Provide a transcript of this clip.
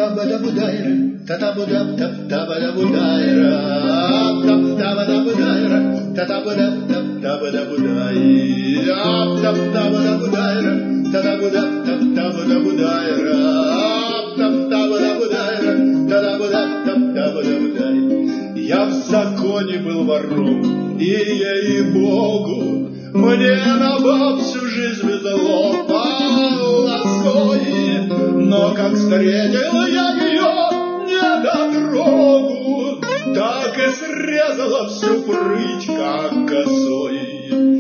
Я в законе был вором, и ей-богу, мне на баб всю жизнь везло полосой. Но как встретил я ее недотрогу, так и срезала всю прыть, как косой.